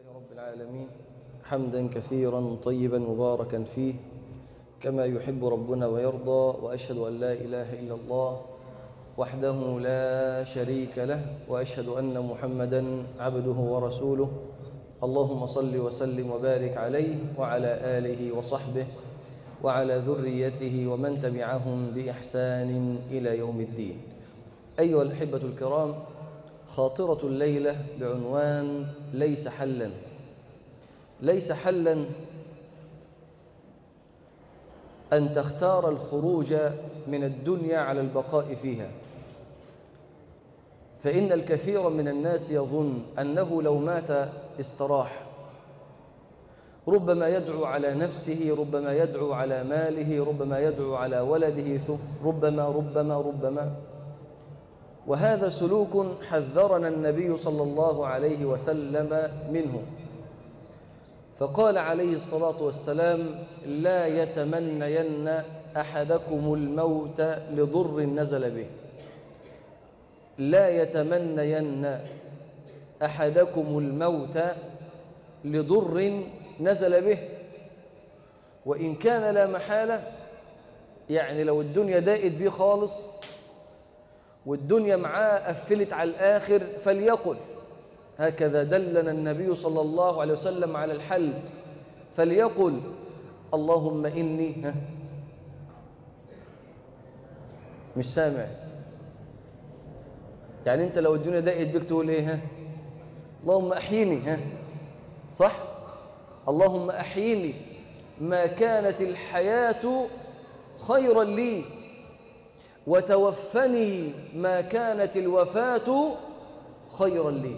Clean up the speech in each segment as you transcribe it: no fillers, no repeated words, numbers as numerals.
لله رب العالمين حمدا كثيرا طيبا مباركا فيه كما يحب ربنا ويرضى، وأشهد أن لا إله إلا الله وحده لا شريك له، وأشهد أن محمدا عبده ورسوله. اللهم صل وسلم وبارك عليه وعلى آله وصحبه وعلى ذريته ومن تبعهم بإحسان إلى يوم الدين. أيها الأحبة الكرام، خاطرة الليلة بعنوان ليس حلا. ليس حلا أن تختار الخروج من الدنيا على البقاء فيها، فإن الكثير من الناس يظن أنه لو مات استراح، ربما يدعو على نفسه، ربما يدعو على ماله، ربما يدعو على ولده، ربما وهذا سلوك حذرنا النبي صلى الله عليه وسلم منه، فقال عليه الصلاة والسلام: لا يتمنين أحدكم الموت لضر نزل به. لا يتمنين أحدكم الموت لضر نزل به، وإن كان لا محالة، يعني لو الدنيا ضاقت بيه خالص والدنيا معاه قفلت على الآخر فليقل، هكذا دلنا النبي صلى الله عليه وسلم على الحل، فليقل: اللهم إني مش سامع. يعني أنت لو الدنيا ضاقت بيك تقول إيه؟ اللهم أحيني، صح؟ اللهم أحيني ما كانت الحياة خيرا لي، وتوفني ما كانت الوفاة خيرا لي.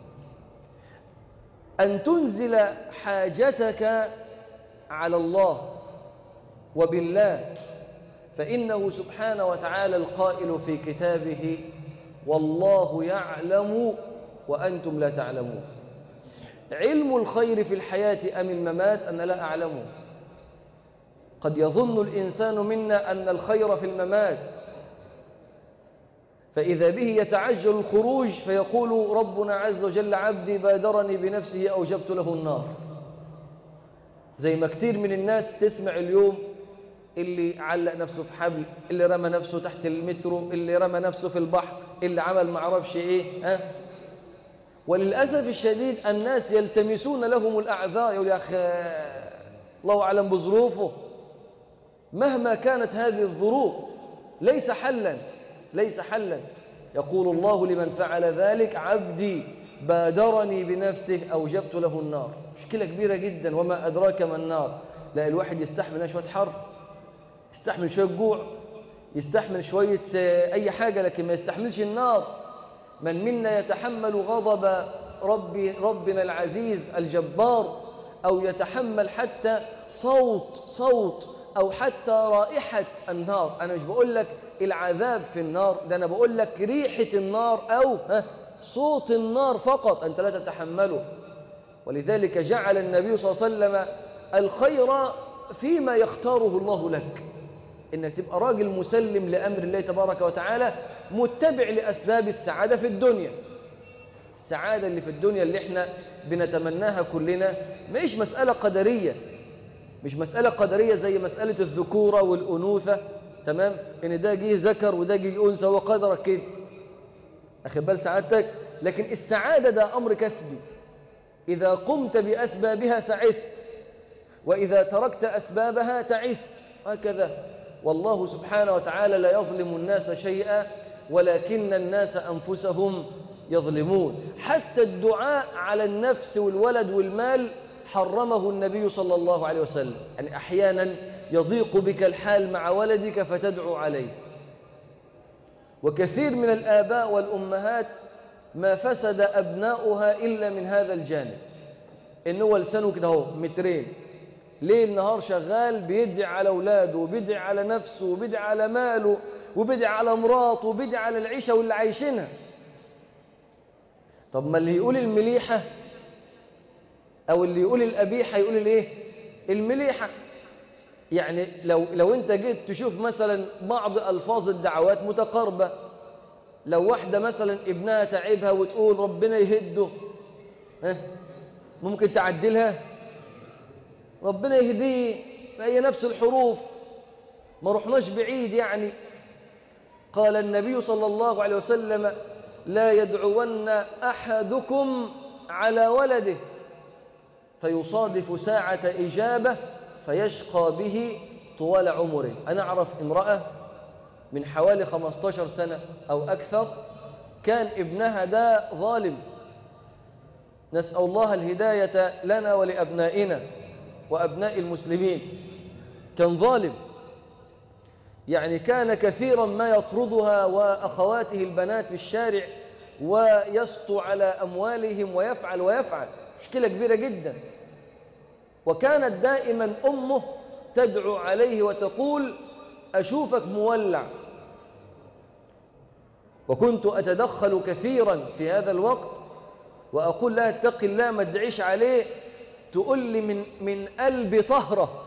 أن تنزل حاجتك على الله وبالله، فإنه سبحانه وتعالى القائل في كتابه: والله يعلم وأنتم لا تعلمون. علم الخير في الحياة أم الممات أنا لا أعلمه. قد يظن الإنسان منا أن الخير في الممات، فإذا به يتعجل الخروج فيقول ربنا عز وجل: عبدي بادرني بنفسه أوجبت له النار. زي ما كتير من الناس تسمع اليوم اللي علق نفسه في حبل، اللي رمى نفسه تحت المترو، اللي رمى نفسه في البحر، اللي عمل معرفش ايه. وللأسف الشديد الناس يلتمسون لهم الأعذار، يقول: يا أخي الله أعلم بظروفه. مهما كانت هذه الظروف ليس حلا، ليس حلا. يقول الله لمن فعل ذلك: عبدي بادرني بنفسه أوجبت له النار. مشكلة كبيرة جدا. وما أدراك ما النار. لا، الواحد يستحمل شوية حر، يستحمل شوية جوع، يستحمل شوية أي حاجة، لكن ما يستحملش النار. من منا يتحمل غضب ربنا العزيز الجبار، أو يتحمل حتى صوت أو حتى رائحة النار. أنا مش بقول لك العذاب في النار، ده أنا بقول لك ريحة النار أو صوت النار فقط أنت لا تتحمله. ولذلك جعل النبي صلى الله عليه وسلم الخير فيما يختاره الله لك، إنك تبقى راجل مسلم لأمر الله تبارك وتعالى، متبع لأسباب السعادة في الدنيا. السعادة اللي في الدنيا اللي احنا بنتمناها كلنا مش مسألة قدرية، مش مسألة قدرية زي مسألة الذكورة والأنوثة، تمام؟ إن ده جه ذكر وده جه أنثى وقدرك كده، أخذ بال سعادتك. لكن السعادة ده أمر كسبي، إذا قمت بأسبابها سعدت، وإذا تركت أسبابها تعست، هكذا. والله سبحانه وتعالى لا يظلم الناس شيئا ولكن الناس أنفسهم يظلمون. حتى الدعاء على النفس والولد والمال حرمه النبي صلى الله عليه وسلم. يعني أحيانا يضيق بك الحال مع ولدك فتدعو عليه. وكثير من الآباء والأمهات ما فسد أبناؤها إلا من هذا الجانب، إنه لسانه كده هو مترين، ليل نهار شغال بيدعي على أولاده وبيدعي على نفسه وبيدعي على ماله وبيدعي على مراته وبيدعي على العيشة واللي عايشينها. طب ما اللي يقول المليحة أو اللي يقول الأبيحة يقول الإيه؟ المليحة. يعني لو أنت جيت تشوف مثلا بعض ألفاظ الدعوات متقاربة، لو واحدة مثلا ابنها تعبها وتقول ربنا يهده، ممكن تعدلها؟ ربنا يهديه، فهي نفس الحروف، ما رحناش بعيد يعني. قال النبي صلى الله عليه وسلم: لا يدعون أحدكم على ولده فيصادف ساعة إجابة فيشقى به طوال عمره. أنا أعرف امرأة من حوالي 15 سنة أو أكثر، كان ابنها ده ظالم، نسأل الله الهداية لنا ولأبنائنا وأبناء المسلمين. كان ظالم، يعني كان كثيرا ما يطردها وأخواته البنات في الشارع ويسطو على أموالهم ويفعل مشكلة كبيرة جدا. وكانت دائما أمه تدعو عليه وتقول: أشوفك مولع. وكنت أتدخل كثيرا في هذا الوقت وأقول لها: اتق الله ما تدعيش عليه. تقول لي: من قلبي طهرة،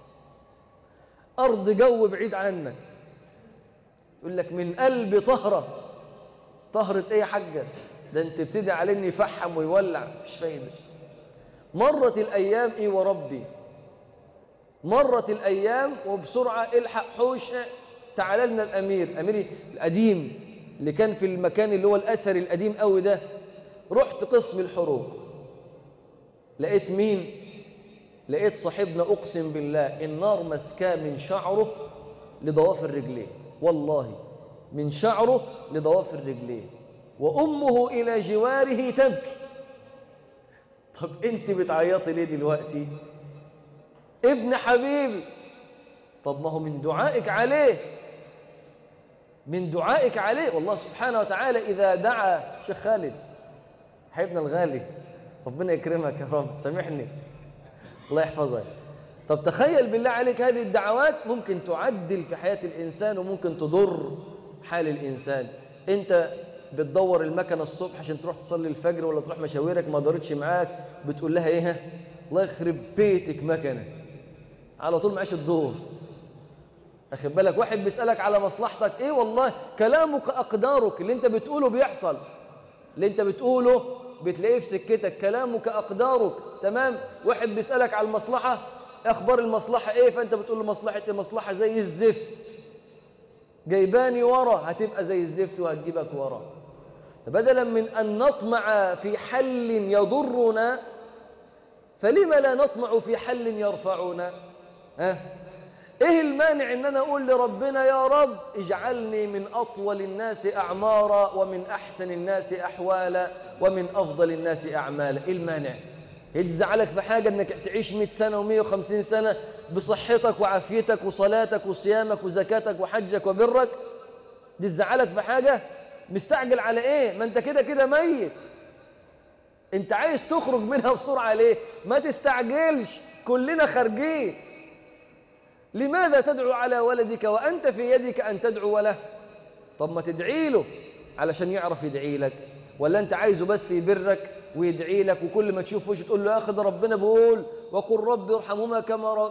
أرض جو بعيد عنك. يقول لك من قلبي طهرة. طهرة إيه يا حاجة؟ ده أنت بتدعي عليه إنه يفحم ويولع، مش فايدة. مرت الأيام، إيه وربي، مرت الأيام وبسرعة الحق حوش، تعال لنا الأمير القديم اللي كان في المكان اللي هو الأثر القديم قوي ده. رحت قسم الحروق، لقيت مين؟ لقيت صاحبنا، أقسم بالله النار مسكاه من شعره لضوافر رجليه، والله من شعره لضوافر رجليه، وأمه إلى جواره تبكي. طب أنت بتعيطي ليه دلوقتي؟ ابن حبيبي. طب ما هو من دعائك عليه، من دعائك عليه. والله سبحانه وتعالى إذا دعا شيخ خالد حبيبنا الغالي، ربنا يكرمك يا رب، سامحني، الله يحفظك. طب تخيل بالله عليك، هذه الدعوات ممكن تعدل في حياة الإنسان وممكن تضر حال الإنسان. أنت بتدور المكنة الصبح عشان تروح تصلي الفجر ولا تروح مشاويرك، ما دارتش معاك، بتقول لها إيه؟ الله يخرب بيتك مكنة، على طول معاش الدور. أخذ بالك، واحد بيسألك على مصلحتك، إيه والله كلامك أقدارك، اللي أنت بتقوله بيحصل، اللي أنت بتقوله بتلاقيه في سكتك، كلامك أقدارك، تمام. واحد بيسألك على المصلحة، أخبار المصلحة إيه؟ فأنت بتقول له مصلحة المصلحة زي الزفت، جايباني ورا، هتبقى زي الزفت وهتجيبك ورا. بدلا من أن نطمع في حل يضرنا، فلما لا نطمع في حل يرفعنا؟ إيه المانع إن أنا أقول لربنا: يا رب اجعلني من أطول الناس أعمارا ومن أحسن الناس أحوالا ومن أفضل الناس أعمالا؟ إيه المانع؟ يتزعلك في حاجة إنك تعيش 100 سنة و150 سنة بصحتك وعافيتك وصلاتك وصيامك وزكاتك وحجك وبرك؟ تزعلك في حاجة؟ مستعجل على إيه؟ ما أنت كده كده ميت، أنت عايز تخرج منها بسرعة ليه؟ ما تستعجلش، كلنا خارجين. لماذا تدعو على ولدك وأنت في يدك أن تدعو له؟ طب ما تدعي له علشان يعرف يدعي لك، ولا أنت عايزه بس يبرك ويدعي لك، وكل ما تشوف وش تقول له: يا أخي ده ربنا بيقول وقل رب ارحمهما كما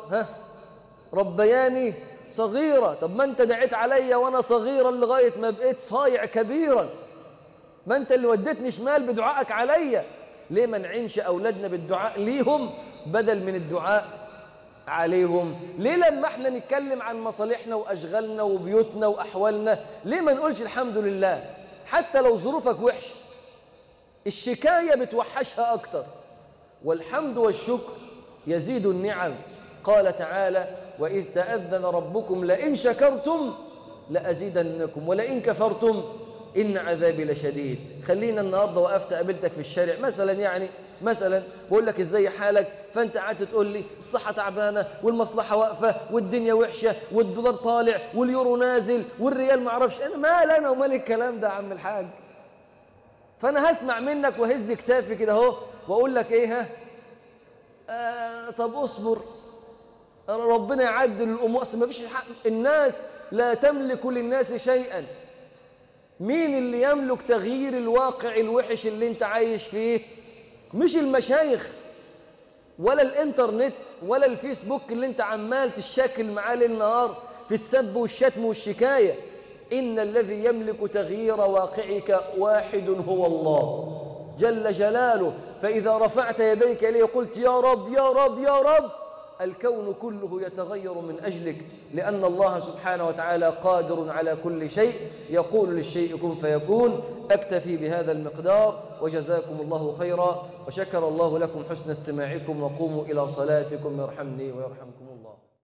ربياني صغيرة. طب ما أنت دعيت عليا وأنا صغيرا لغاية ما بقيت صايع كبيرا، ما أنت اللي وديتني شمال بدعائك عليا. ليه ما نعينش أولادنا بالدعاء ليهم بدل من الدعاء عليهم؟ ليه لما احنا نتكلم عن مصالحنا وأشغالنا وبيوتنا وأحوالنا ليه ما نقولش الحمد لله؟ حتى لو ظروفك وحشة، الشكاية بتوحشها أكتر، والحمد والشكر يزيد النعم. قال تعالى: وإذ تأذن ربكم لئن شكرتم لأزيدنكم ولئن كفرتم إن عذابي لشديد. خلينا النهاردة وقفت قابلتك في الشارع مثلا بقول لك إزاي حالك، فأنت قعدت تقول لي الصحة تعبانة والمصلحة واقفة والدنيا وحشة والدولار طالع واليورو نازل والريال معرفش، أنا مال ومال الكلام ده يا عم الحاج. فأنا هسمع منك وهز كتافي كده اهو وأقول لك إيه؟ طب أصبر، ربنا يعدل الأمور. ما فيش حق، الناس لا تملك للناس شيئا. مين اللي يملك تغيير الواقع الوحش اللي انت عايش فيه؟ مش المشايخ ولا الانترنت ولا الفيسبوك اللي انت عمال تشاكل معاه ليل نهار في السب والشتم والشكاية. إن الذي يملك تغيير واقعك واحد هو الله جل جلاله. فإذا رفعت يديك إليه قلت يا رب يا رب يا رب، الكون كله يتغير من أجلك، لأن الله سبحانه وتعالى قادر على كل شيء، يقول للشيء كن فيكون. أكتفي بهذا المقدار، وجزاكم الله خيرا، وشكر الله لكم حسن استماعكم، وقوموا إلى صلاتكم يرحمني ويرحمكم.